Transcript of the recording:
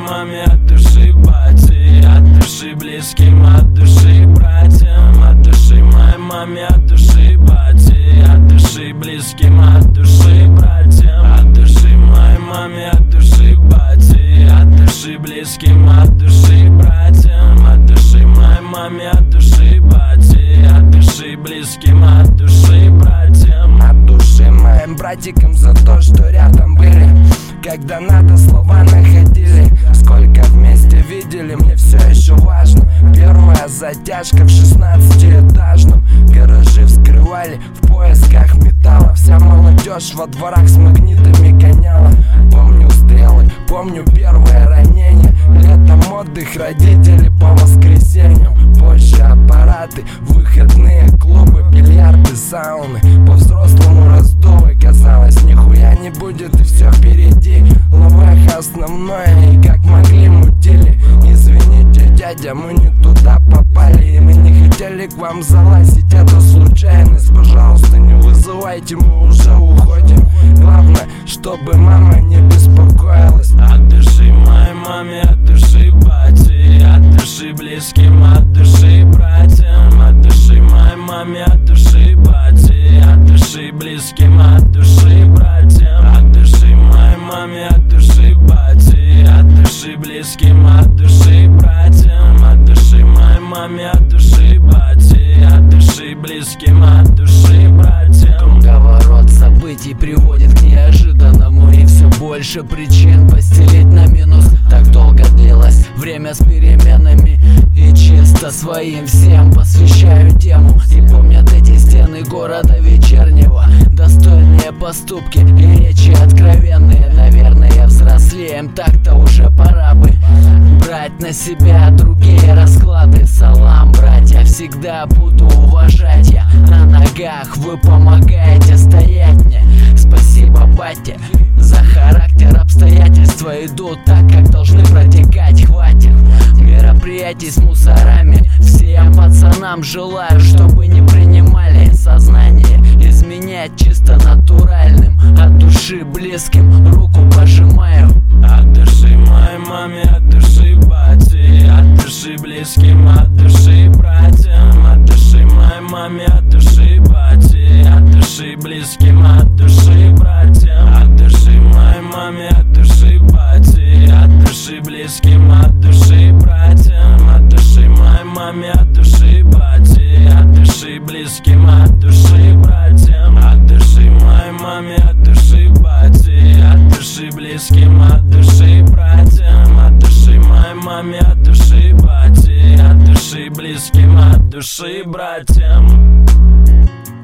маме, от души бате, от души близким, от души братьям, от души моей маме, от души бате, от души близким, от души братьям, от души моей маме, от души бате, от души близким, от души братьям, от души моей маме, от души бате, от души близким, от души братьям, от души моим братикам за то, что рядом были, когда надо, слова находили. Сколько вместе видели, мне все еще важно. Первая затяжка в 16-этажном гараже вскрывали в поисках металла. Вся молодежь во дворах с магнитами гоняла. Помню стрелы, помню первое ранение. Летом отдых родители по воскресеньям. Позже аппараты, выходные клубы, бильярды, сауны. По-взрослому раздувы, казалось, нихуя не будет и все впереди. Лавах основное, и как могли мутили. Извините, дядя, мы не туда попали, и мы не хотели к вам залазить, это случайность. Пожалуйста, не вызывайте, мы уже уходим. Главное, чтобы мама не беспокоилась. От души моей маме, от души бате, от души близким, от души братьям, от души моей маме, от души бате, от души близким, от души братьям, от души моей маме, от души бате, от души близким, от души братьям, от души моей маме, от души бате, от души близким, от души братьям. Круговорот событий приводит к неожиданному, и все больше причин постелить на минус. Так долго длилось время с переменами, и чисто своим всем посвящаю тему. И помнят эти стены города вечернего, достойные поступки и речи откровенные. Наверное, взрослеем, так-то уже пора бы брать на себя другие расклады. Салам, братья, всегда буду уважать я. На ногах вы помогаете стоять мне. Спасибо, батя, за характер. Обстоятельства идут так, как должны протекать. Хватит мероприятий с мусорами. Всем пацанам желаю, чтобы не принимали сознание. Изменять чисто натуральным, от души близким руку пожимаю. От души моей маме, от души бате, от души близким, от души братьям, от души моей маме, от души бате, от души близким, от души братьям, от души моей маме, от души бате, от души близким, от души братьям, от души моей маме, от души бате, от души близким, от души братьям, от души моей маме, от души бате, от души близким, от души братьям, от души моей маме, от души бате, от души близким, от души братьям.